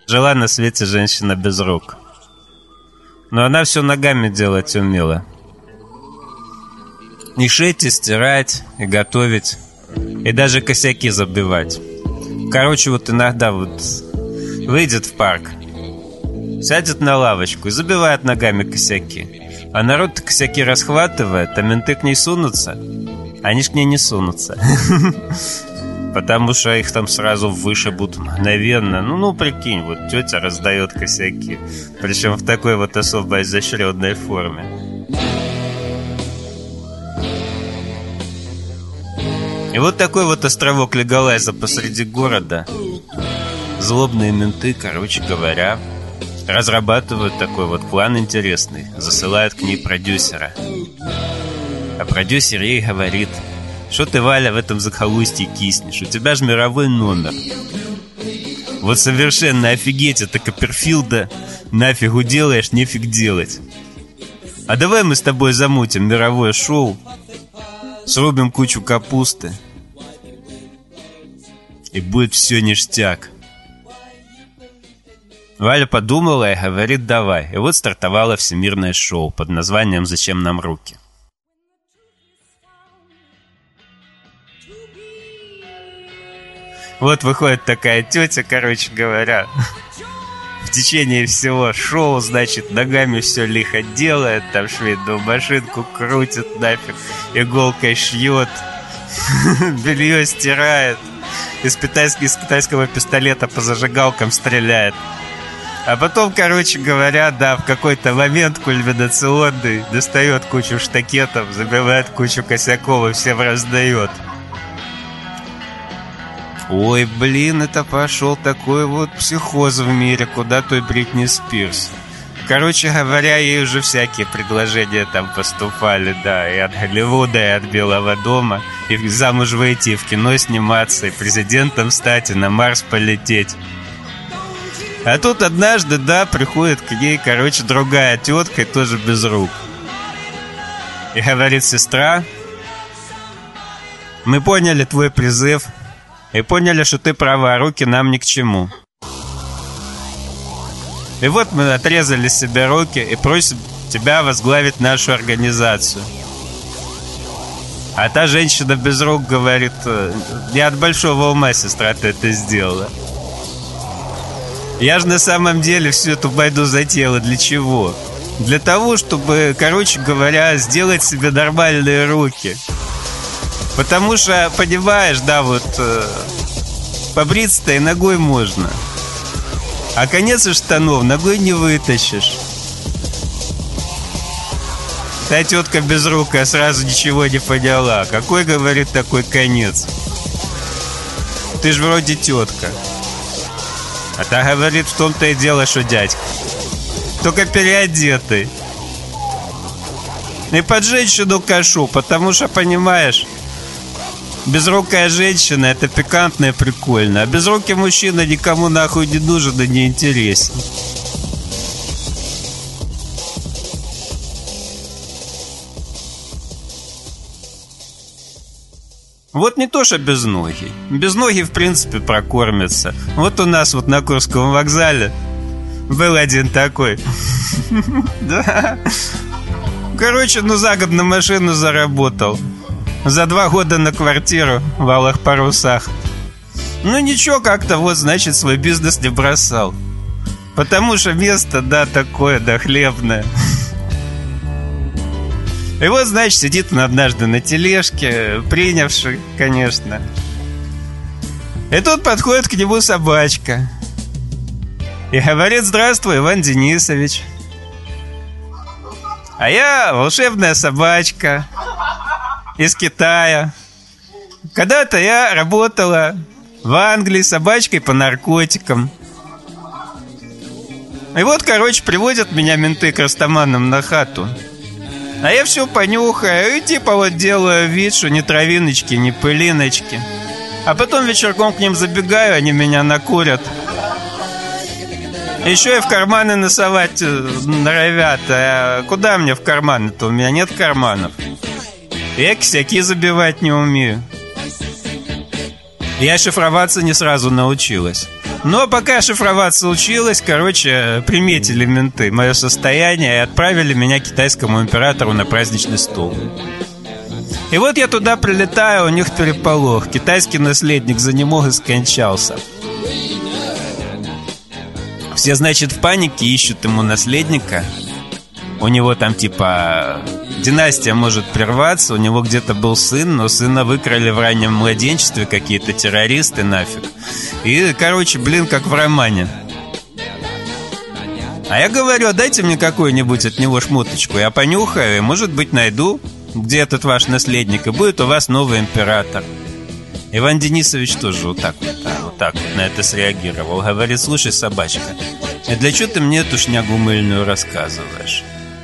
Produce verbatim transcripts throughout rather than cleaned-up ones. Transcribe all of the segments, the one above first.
Жила на свете женщина без рук. Но она все ногами делать умела. И шить, и стирать, и готовить, и даже косяки забивать. Короче, вот иногда вот выйдет в парк, сядет на лавочку и забивает ногами косяки. А народ косяки расхватывает, а менты к ней сунутся. Они ж к ней не сунутся. Потому что их там сразу вышибут мгновенно. Ну, ну, прикинь, вот тетя раздает косяки. Причем в такой вот особо изощренной форме. И вот такой вот островок Леголайза посреди города. Злобные менты, короче говоря, разрабатывают такой вот план интересный. Засылают к ней продюсера. А продюсер ей говорит: что ты, Валя, в этом захолустье киснешь? У тебя же мировой номер. Вот совершенно офигеть, это Копперфилда нафигу делаешь, нефиг делать. А давай мы с тобой замутим мировое шоу, срубим кучу капусты, и будет все ништяк. Валя подумала и говорит: давай. И вот стартовало всемирное шоу под названием «Зачем нам руки?». Вот выходит такая тетя, короче говоря, в течение всего шоу, значит, ногами все лихо делает, там швейную машинку крутит нафиг, иголкой шьет, белье стирает, из, китайского, из китайского пистолета по зажигалкам стреляет. А потом, короче говоря, да, в какой-то момент кульминационный достает кучу штакетов, забивает кучу косяков и всем раздает. Ой, блин, это пошел такой вот психоз в мире, куда той Бритни Спирс. Короче говоря, ей уже всякие предложения там поступали, да, и от Голливуда, и от Белого дома, и замуж выйти, и в кино сниматься, и президентом стать, и на Марс полететь. А тут однажды, да, приходит к ней, короче, другая тетка, и тоже без рук. И говорит: сестра, мы поняли твой призыв, и поняли, что ты права, руки нам ни к чему. И вот мы отрезали себе руки и просим тебя возглавить нашу организацию. А та женщина без рук говорит: не от большого ума, сестра, ты это сделала. Я же на самом деле всю эту байду затеяла для чего? Для того, чтобы, короче говоря, сделать себе нормальные руки. Потому что, понимаешь, да, вот э, побриться-то и ногой можно. А конец из штанов ногой не вытащишь. Та тетка безрукая сразу ничего не поняла. Какой, говорит, такой конец? Ты ж вроде тетка. А та говорит: в том-то и дело, что дядька. Только переодетый. И под женщину кашу, потому что, понимаешь, безрукая женщина — это пикантно и прикольно. А безрукий мужчина никому нахуй не нужен и не интересен. Вот не то, что безногий. Безногий, в принципе, прокормится. Вот у нас вот на Курском вокзале был один такой. Да. Короче, ну за год на машину заработал. За два года на квартиру в Алых Парусах. Ну ничего, как-то вот, значит, свой бизнес не бросал. Потому что место, да, такое, да, хлебное. И вот, значит, сидит он однажды на тележке, принявший, конечно. И тут подходит к нему собачка и говорит: здравствуй, Иван Денисович. А я волшебная собачка из Китая. Когда-то я работала в Англии собачкой по наркотикам. И вот, короче, приводят меня менты к растаманам на хату. А я все понюхаю и типа вот делаю вид, что ни травиночки, ни пылиночки. А потом вечерком к ним забегаю, они меня накурят. Еще и в карманы носовать норовят. А куда мне в карманы-то? У меня нет карманов. Я косяки забивать не умею. Я шифроваться не сразу научилась. Но пока шифроваться училась, короче, приметили менты мое состояние и отправили меня к китайскому императору на праздничный стол. И вот я туда прилетаю, у них переполох. Китайский наследник занемог и скончался. Все, значит, в панике ищут ему наследника. У него там типа династия может прерваться. У него где-то был сын, но сына выкрали в раннем младенчестве какие-то террористы нафиг. И, короче, блин, как в романе. А я говорю, дайте мне какую-нибудь от него шмоточку. Я понюхаю и, может быть, найду, где этот ваш наследник, и будет у вас новый император. Иван Денисович тоже вот так вот, да, вот так вот на это среагировал. Говорит, слушай, собачка, а для чего ты мне эту шнягу мыльную рассказываешь?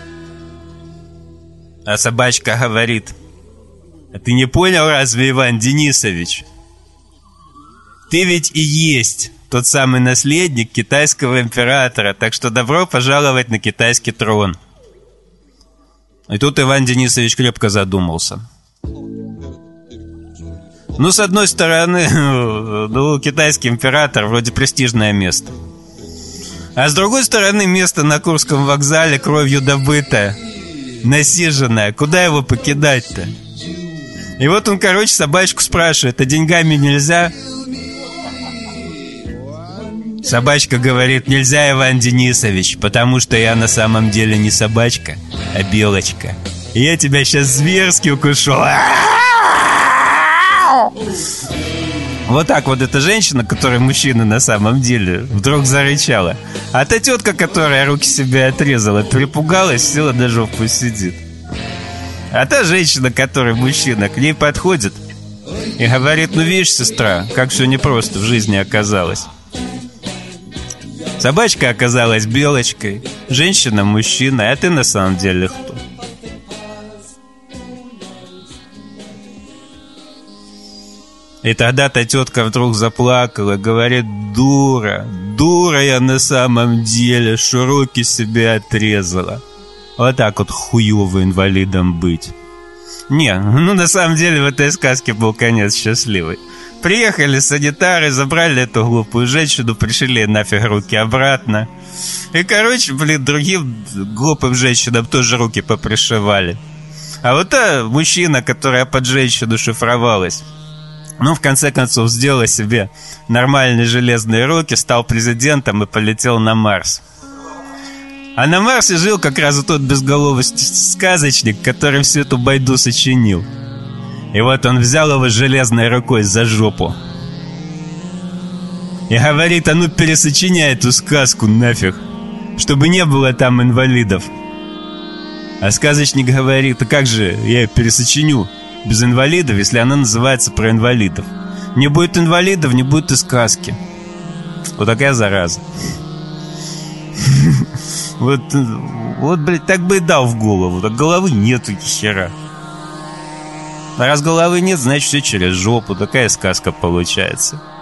А собачка говорит, а ты не понял разве, Иван Денисович? Ты ведь и есть тот самый наследник китайского императора, так что добро пожаловать на китайский трон. И тут Иван Денисович крепко задумался. Ну, с одной стороны, ну, китайский император вроде престижное место. А с другой стороны, место на Курском вокзале кровью добытое, насиженное. Куда его покидать-то? И вот он, короче, собачку спрашивает, а деньгами нельзя? Собачка говорит, нельзя, Иван Денисович, потому что я на самом деле не собачка, а белочка. И я тебя сейчас зверски укушу. Вот так вот эта женщина, которая мужчина на самом деле, вдруг зарычала. А та тетка, которая руки себе отрезала, перепугалась, села на жопу и сидит. А та женщина, которая мужчина, к ней подходит и говорит, ну видишь, сестра, как все непросто в жизни оказалось. Собачка оказалась белочкой, женщина мужчина, а ты на самом деле кто? И тогда та тетка вдруг заплакала, говорит, дура, дура я на самом деле, что руки себе отрезала. Вот так вот хуёво инвалидом быть. Не, ну на самом деле в этой сказке был конец счастливый. Приехали санитары, забрали эту глупую женщину, пришили нафиг руки обратно. И, короче, блин, другим глупым женщинам тоже руки попришивали. А вот та мужчина, которая под женщину шифровалась, ну, в конце концов, сделал себе нормальные железные руки, стал президентом и полетел на Марс. А на Марсе жил как раз тот безголовый сказочник, который всю эту байду сочинил. И вот он взял его железной рукой за жопу и говорит, а ну пересочиняй эту сказку нафиг, чтобы не было там инвалидов. А сказочник говорит, а как же я ее пересочиню без инвалидов, если она называется про инвалидов? Не будет инвалидов, не будет и сказки. Вот такая зараза. Вот, вот, блядь, так бы и дал в голову. Так головы нету ни хера. А раз головы нет, значит все через жопу. Такая сказка получается.